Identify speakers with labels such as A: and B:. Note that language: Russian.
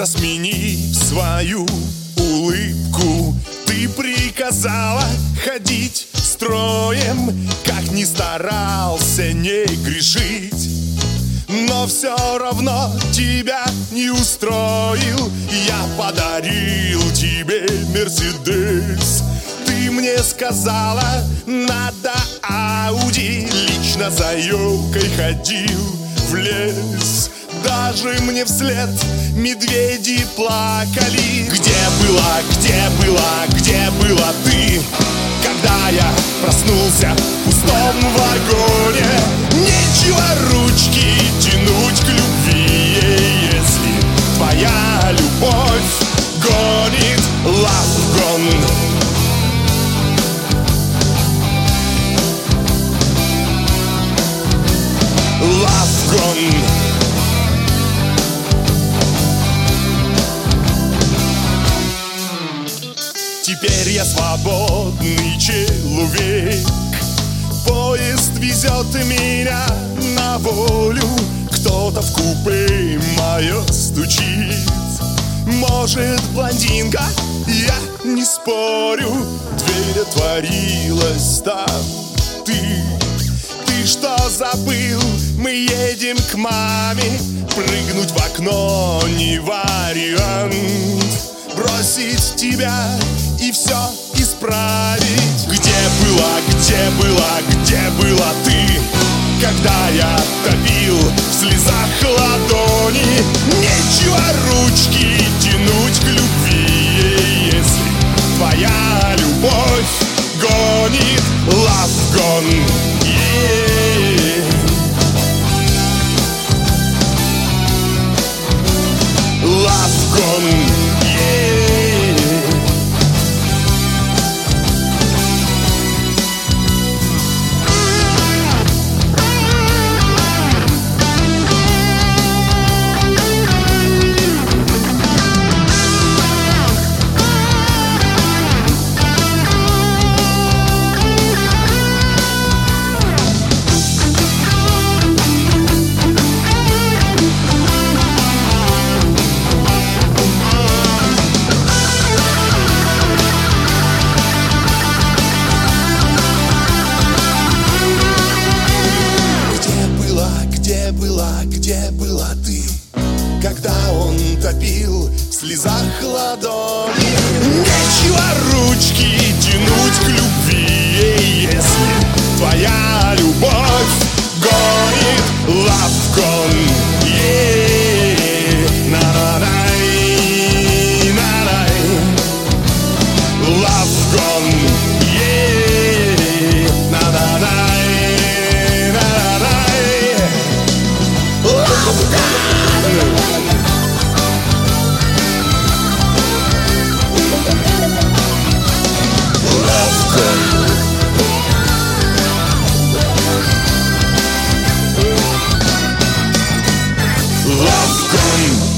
A: сменив свою улыбку, ты приказала ходить строем, как ни старался не грешить. Но все равно тебя не устроил. Я подарил тебе Мерседес. Ты мне сказала, надо Ауди. Лично за елкой ходил в лес. Даже мне вслед медведи плакали. Где была, где была, где была ты, когда я проснулся в пустом вагоне? Нечего ручки тянуть к любви, если твоя любовь гонит лав-гон. Лав-гон. Теперь я свободный человек. Поезд везет меня на волю. Кто-то в купе мое стучит. Может, блондинка? Я не спорю. Дверь отворилась, там ты. Ты что забыл? Мы едем к маме. Прыгнуть в окно не вариант. Бросить тебя и все исправить. Где была, где была, где была ты, когда я топил в слезах ладони? Нечего ручки тянуть к любви, если твоя любовь гонит лав-гон. Лав-гон. Где была ты, когда он топил в слезах ладони? Нечего ручки тянуть к любви, если твоя любовь гонит лав-гон. Лав-гон. Love gun.